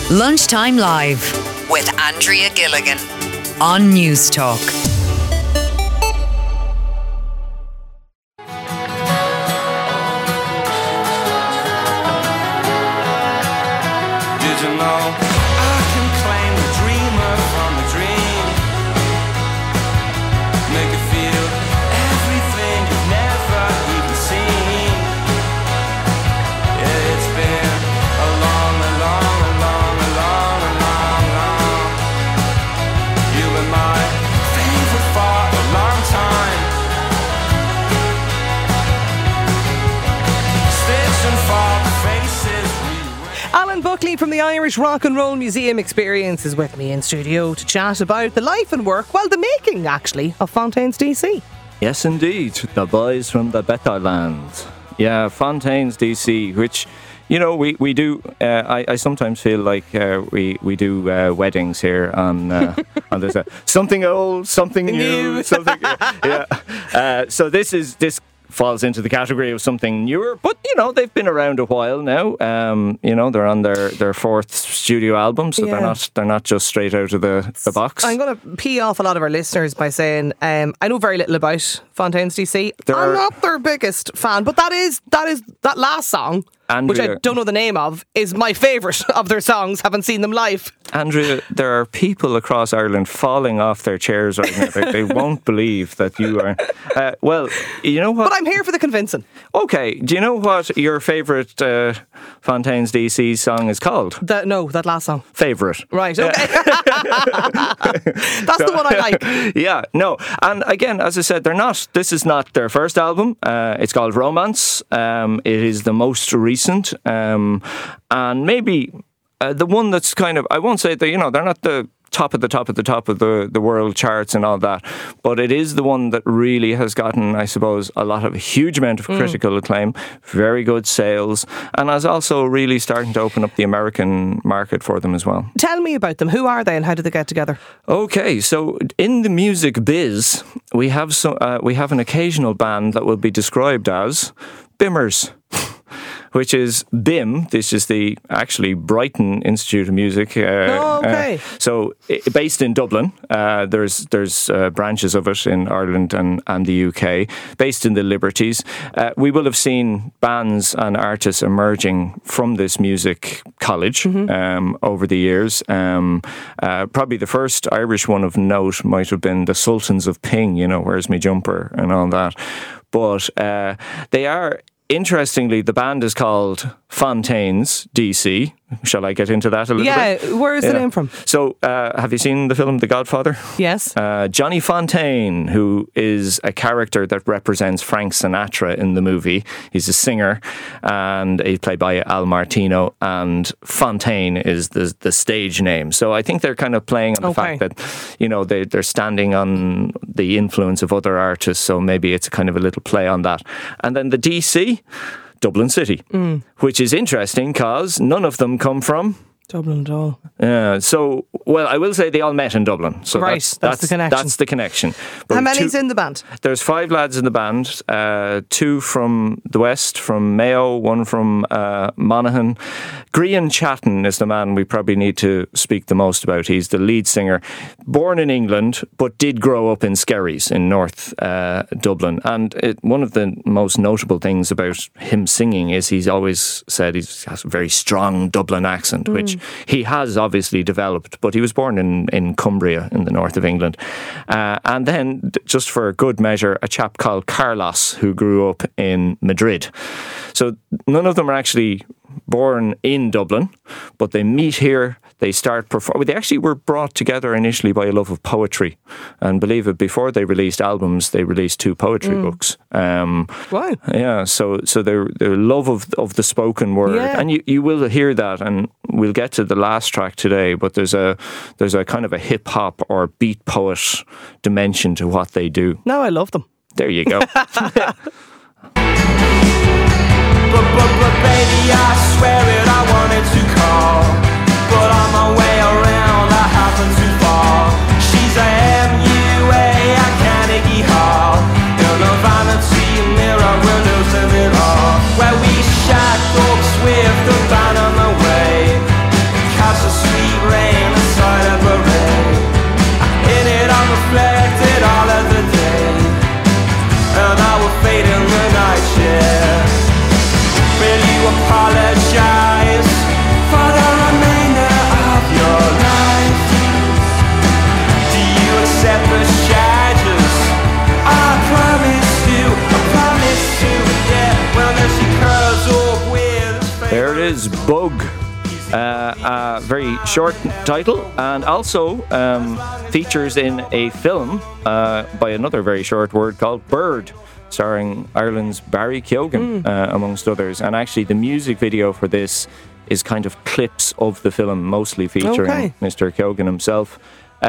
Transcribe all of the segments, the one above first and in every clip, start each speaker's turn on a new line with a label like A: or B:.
A: Lunchtime Live with Andrea Gilligan on News Talk.
B: Did you know I can claim the dreamer from the dream? Make you feel everything you've never even seen. Yeah, it's been a long. You've been my favorite for a long time. Stitching for the faces we
C: Alan Buckley from the Irish Rock and Roll Museum Experience is with me in studio to chat about the life and work, well, the making actually, of Fontaines DC.
D: Yes, indeed. The boys from the better land. Yeah, Fontaines DC, which, you know, we do. I sometimes feel like we do weddings here on there's something old, something new, something. Yeah. So this falls into the category of something newer, but you know they've been around a while now. You know, they're on their fourth studio album, so they're not just straight out of the box.
C: I'm going to pee off a lot of our listeners by saying I know very little about Fontaines DC. I'm not their biggest fan, but that last song, Andrea, which I don't know the name of, is my favourite of their songs. Haven't seen them live.
D: Andrea, there are people across Ireland falling off their chairs right now. They won't believe that you are. Well, you know what?
C: But I'm here for the convincing.
D: Okay, do you know what your favourite Fontaines DC song is called?
C: That last song.
D: Favourite.
C: Right, okay. That's the one I like.
D: Yeah, no. And again, as I said, this is not their first album. It's called Romance. It is the most recent. And maybe the one that's kind of, I won't say that, you know, they're not the top of the world charts and all that, but it is the one that really has gotten, I suppose, a huge amount of critical acclaim, very good sales, and is also really starting to open up the American market for them as well.
C: Tell me about them. Who are they and how did they get together? Okay,
D: so in the music biz, we have an occasional band that will be described as Bimmers. Which is BIM. This is the actually Brighton Institute of Music.
C: Okay.
D: So based in Dublin. There's branches of it in Ireland and the UK. Based in the Liberties. We will have seen bands and artists emerging from this music college over the years. Probably the first Irish one of note might have been the Sultans of Ping, you know, Where's Me Jumper and all that. But they are... Interestingly, the band is called Fontaines DC. Shall I get into that a little bit?
C: Yeah, where is the name from?
D: So, have you seen the film The Godfather?
C: Yes.
D: Johnny Fontaine, who is a character that represents Frank Sinatra in the movie. He's a singer, and he's played by Al Martino, and Fontaine is the stage name. So I think they're kind of playing on the fact that, you know, they're standing on the influence of other artists, so maybe it's kind of a little play on that. And then the DC... Dublin City, which is interesting because none of them come from
C: Dublin at all.
D: So, well, I will say they all met in Dublin. So
C: right, that's the connection.
D: That's the connection. But
C: how many's in the band?
D: There's 5 lads in the band. 2 from the West, from Mayo, 1 from Monaghan. Grian Chatton is the man we probably need to speak the most about. He's the lead singer. Born in England, but did grow up in Skerries in North Dublin. And one of the most notable things about him singing is he's always said he has a very strong Dublin accent, which he has obviously developed, but he was born in Cumbria in the north of England. And then, just for good measure, a chap called Carlos who grew up in Madrid. So none of them are actually born in Dublin, but they meet here, they start performing. They actually were brought together initially by a love of poetry, and believe it, before they released albums, they released 2 poetry books.
C: Wow.
D: Yeah, so their love of the spoken word, and you will hear that, and we'll get to the last track today, but there's a kind of a hip hop or beat poet dimension to what they do.
C: No, I love them.
D: There you go.
B: But baby, I swear it, I wanted to call, but on my way around I happened to fall. She's a MUA at Carnegie Hall, in a vanity mirror, we're losing it all. Where we shack Oak Swift, the band on the way, cast a
D: Bug. A very short title, and also features in a film by another very short word called Bird, starring Ireland's Barry Keoghan, amongst others. And actually the music video for this is kind of clips of the film, mostly featuring Mr. Keoghan himself.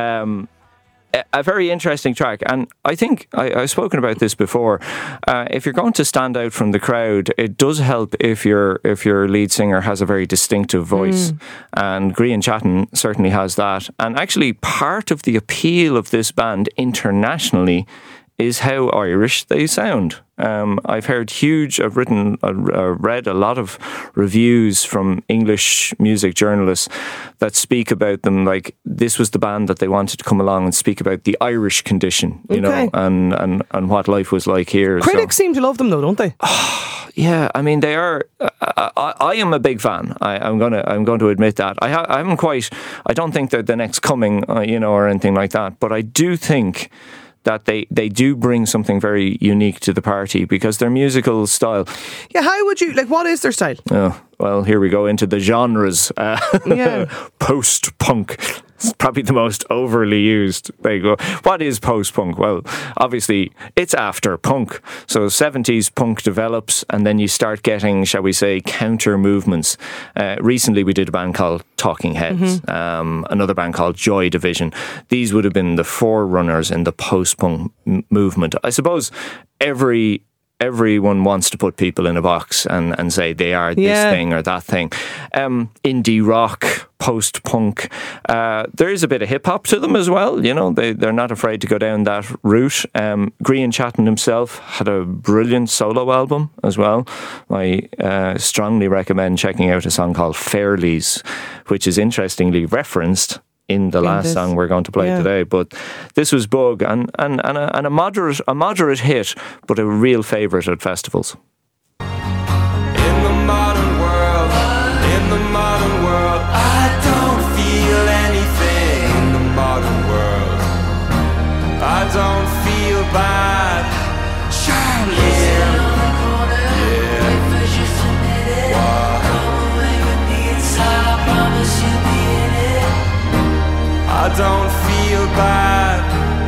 D: A very interesting track, and I think I've spoken about this before. If you're going to stand out from the crowd, it does help if your lead singer has a very distinctive voice, and Grian Chatton certainly has that. And actually, part of the appeal of this band internationally is how Irish they sound. I've read a lot of reviews from English music journalists that speak about them like this was the band that they wanted to come along and speak about the Irish condition, you know, and what life was like here.
C: Critics seem to love them though, don't they?
D: Yeah, I mean they are. I am a big fan. I'm going to admit that. I don't think they're the next coming, or anything like that. But I do think that they do bring something very unique to the party because their musical style.
C: Yeah, how would you, what is their style?
D: Oh, well, here we go into the genres. Post-punk. It's probably the most overly used. There you go. What is post-punk? Well, obviously, it's after punk. So 70s punk develops, and then you start getting, shall we say, counter movements. Recently, we did a band called Talking Heads, another band called Joy Division. These would have been the forerunners in the post-punk movement. I suppose everyone wants to put people in a box and say they are this thing or that thing. Indie rock, post-punk. There is a bit of hip-hop to them as well. They're not afraid to go down that route. Grian Chatton himself had a brilliant solo album as well. I strongly recommend checking out a song called Fairlies, which is interestingly referenced in the last song we're going to play today. But this was Bug, and a moderate hit, but a real favourite at festivals.
B: In the modern world, I don't feel anything. In the modern world, I don't feel bad. Charlie, I don't feel bad.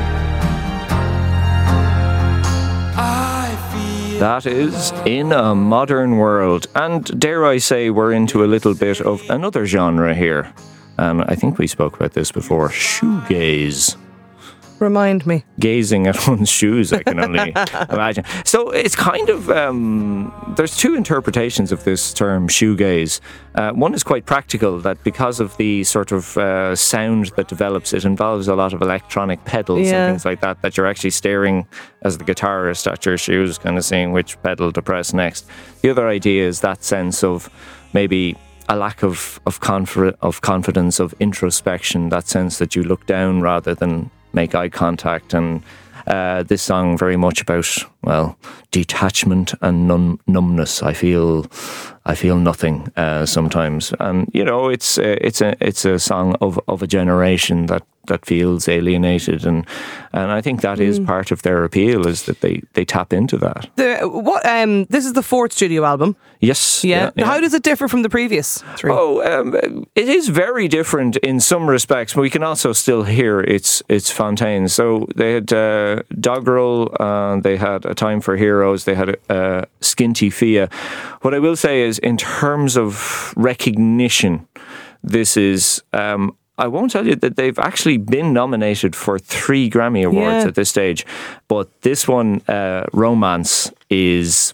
D: That is In a Modern World. And dare I say, we're into a little bit of another genre here. I think we spoke about this before. Shoegaze.
C: Remind me.
D: Gazing at one's shoes, I can only imagine. So it's kind of, there's two interpretations of this term, shoegaze. One is quite practical, that because of the sort of sound that develops, it involves a lot of electronic pedals and things like that you're actually staring as the guitarist at your shoes, kind of seeing which pedal to press next. The other idea is that sense of maybe a lack of confidence, of introspection, that sense that you look down rather than make eye contact. And this song very much about, well, detachment and numbness. I feel nothing sometimes, and it's a song of a generation that feels alienated, and I think that is part of their appeal, is that they tap into that.
C: This is the fourth studio album.
D: Yes.
C: Yeah. How does it differ from the previous three?
D: It is very different in some respects, but we can also still hear its Fontaines. So they had Doggerel, they had A Time for Heroes, they had Skinty Fia. What I will say is, in terms of recognition, this is... I won't tell you that they've actually been nominated for 3 Grammy Awards at this stage, but this one, Romance, is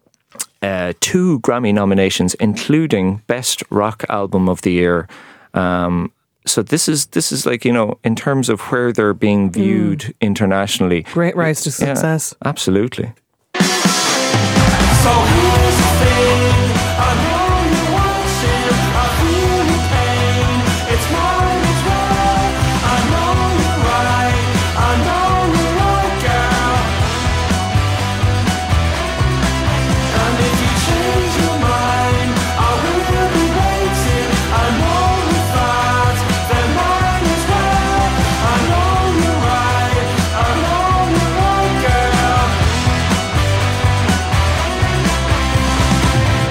D: 2 Grammy nominations, including Best Rock Album of the Year. So this is like, in terms of where they're being viewed internationally.
C: Great rise to success.
D: Yeah, absolutely.
B: So here's the thing, I know you're watching, I feel your pain, it's mine as well, I know you're right, I know you're right, girl. And if you change your mind, I will be waiting, I know you thought, then mine as well, I know you're right, I know you're right, girl.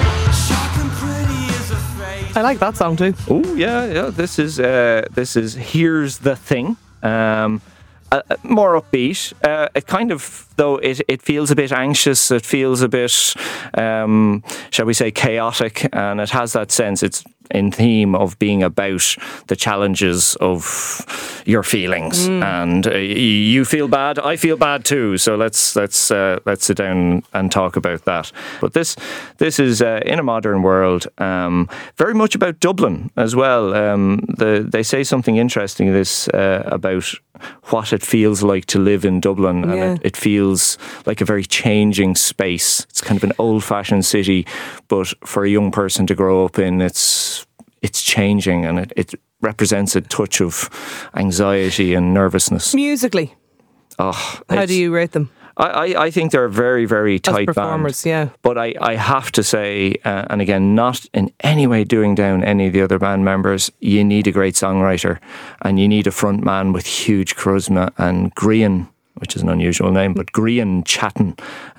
C: I like that song too.
D: Oh yeah. This is Here's the Thing. More upbeat. It kind of, though, it feels a bit anxious. It feels a bit, shall we say, chaotic, and it has that sense. It's in theme of being about the challenges of your feelings, and you feel bad. I feel bad too. So let's sit down and talk about that. But this is in a modern world, very much about Dublin as well. They say something interesting in this about what it feels like to live in Dublin, and it feels like a very changing space. It's kind of an old-fashioned city, but for a young person to grow up in, it's changing, and it represents a touch of anxiety and nervousness.
C: Musically, how do you rate them?
D: I think they're a very, very tight
C: performers,
D: band.
C: yeah.
D: But I have to say, and again, not in any way doing down any of the other band members, you need a great songwriter, and you need a front man with huge charisma. And Grian, which is an unusual name, but Grian Chatton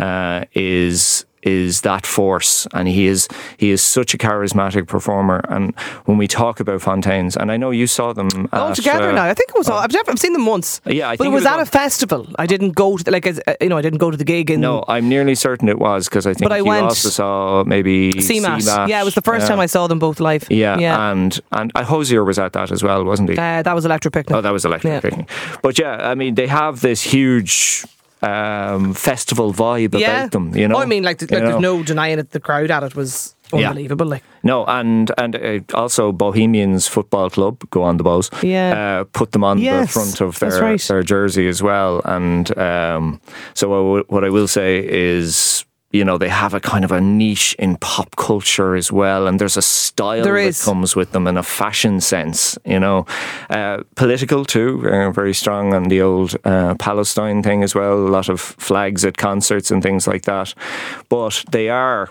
D: is that force, and he is such a charismatic performer. And when we talk about Fontaines, and I know you saw them
C: all together now. I think it was. I've seen them once.
D: Yeah,
C: but it was at a festival. I didn't go to I didn't go to the gig.
D: No, I'm nearly certain it was, because I think you also saw maybe CMAT.
C: Yeah, it was the first time I saw them both live.
D: Yeah. And Hosier was at that as well, wasn't he?
C: That was Electric Picnic.
D: Oh, that was Electric Picnic. But yeah, I mean, they have this huge festival vibe about them, you know.
C: I mean, there's no denying it. The crowd at it was unbelievable. Like,
D: no, and also Bohemians Football Club, go on the Bows.
C: Yeah,
D: put them on the front of their jersey as well. And so what I will say is, you know, they have a kind of a niche in pop culture as well, and there's a style that comes with them and a fashion sense, you know. Political too, very strong on the old Palestine thing as well, a lot of flags at concerts and things like that. But they are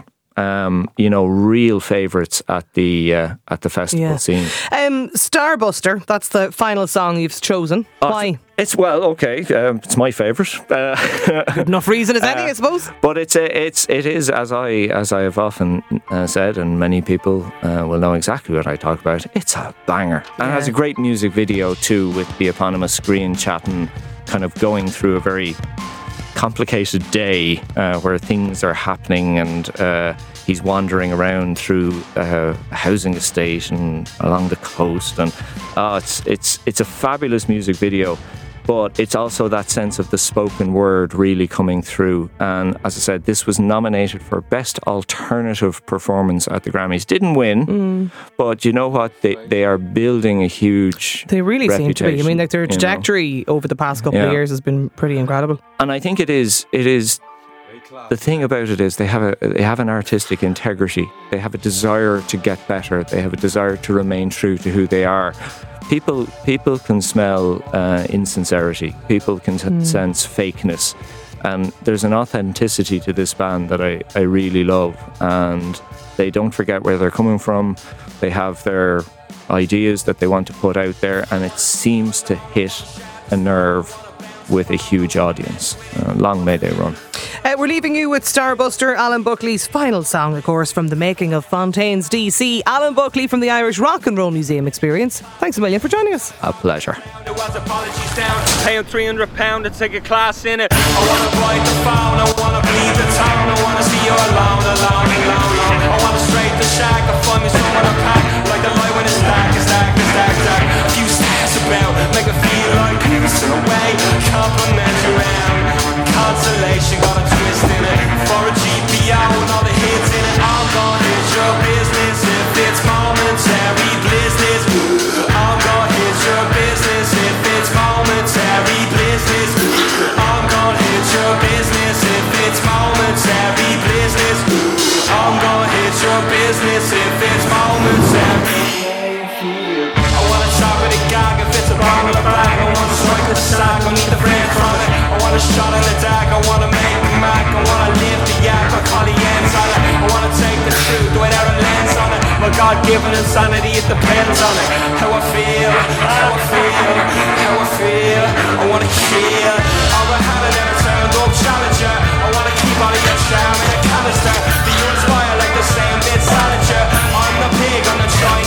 D: real favourites at the festival scene.
C: Starbuster, that's the final song you've chosen. Why?
D: It's it's my favourite.
C: Good enough reason as any, I suppose.
D: But it is as I have often said, and many people will know exactly what I talk about. It's a banger, and it has a great music video too, with the eponymous Grian Chatton kind of going through a very complicated day where things are happening, and he's wandering around through a housing estate and along the coast, and it's a fabulous music video. But it's also that sense of the spoken word really coming through. And as I said, this was nominated for Best Alternative Performance at the Grammys. Didn't win, but you know what? They are building a huge
C: They really
D: reputation,
C: seem to be. I mean, like, their trajectory over the past couple of years has been pretty incredible.
D: And I think it is. The thing about it is they have an artistic integrity. They have a desire to get better. They have a desire to remain true to who they are. People can smell insincerity. People can sense fakeness. And there's an authenticity to this band that I really love. And they don't forget where they're coming from. They have their ideas that they want to put out there, and it seems to hit a nerve with a huge audience. Long may they run.
C: We're leaving you with Starbuster, Alan Buckley's final song, of course, from the making of Fontaines DC. Alan Buckley from the Irish Rock and Roll Museum Experience. Thanks a million for joining us.
D: A pleasure.
B: There was apologies down, paying £300 to take a class in it. I wanna ride the phone, I wanna bleed the town, I wanna see you alone. I wanna straight the shack, I find me someone to pack, like the light when it's stack. A few stacks about, make it feel like peace away. Complimentary round, consolation, got a twist in it. For a GPO and all the hits in it. I'm gonna hit your business if it's momentary business. I'm gonna hit your business if it's momentary business. I'm gonna hit your business if it's momentary business. I'm gonna hit your business if it's momentary. I wanna chop with a gag if it's a bomb in the bag. I wanna strike with a sack, I need the friend from it. I want a shot in the dark, I wanna make me mac. I wanna lift the yak, I call the ends on it. I wanna take the truth without a lens on it. My God-given insanity, it depends on it. How I feel. I wanna kill. I'm a hand and never turned up challenger. I wanna keep all of your charm in a canister. Do you inspire like the same bit Salinger? I'm the pig, I'm the try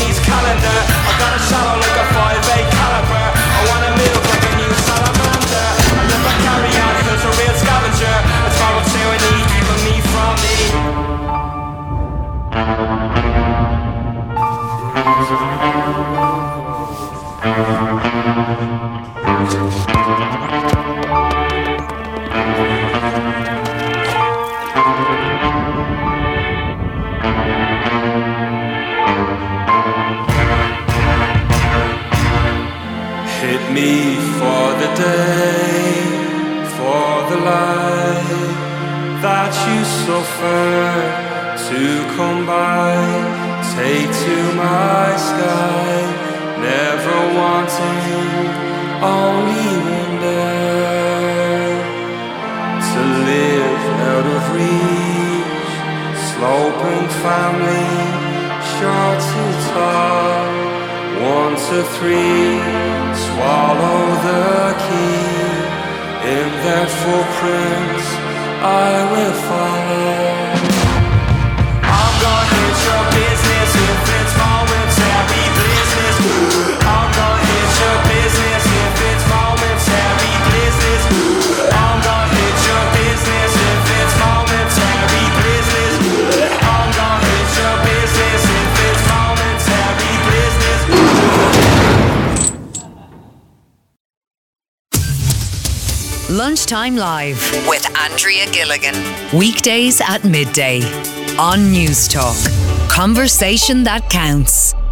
B: Hit me for the day, for the light that you suffer to come by. Take to my sky, never wanting, only wonder to live out of reach. Sloping family, short to tall, 1 to 3, swallow the key. In their footprints I will follow. I'm gonna hit your business if it's momentary business. I'm gonna hit your business if it's momentary business. I'm gonna hit your business if it's momentary business. I'm gonna hit your business if it's momentary business.
A: Lunchtime Live with Andrea Gilligan. Weekdays at midday on News Talk. Conversation that counts.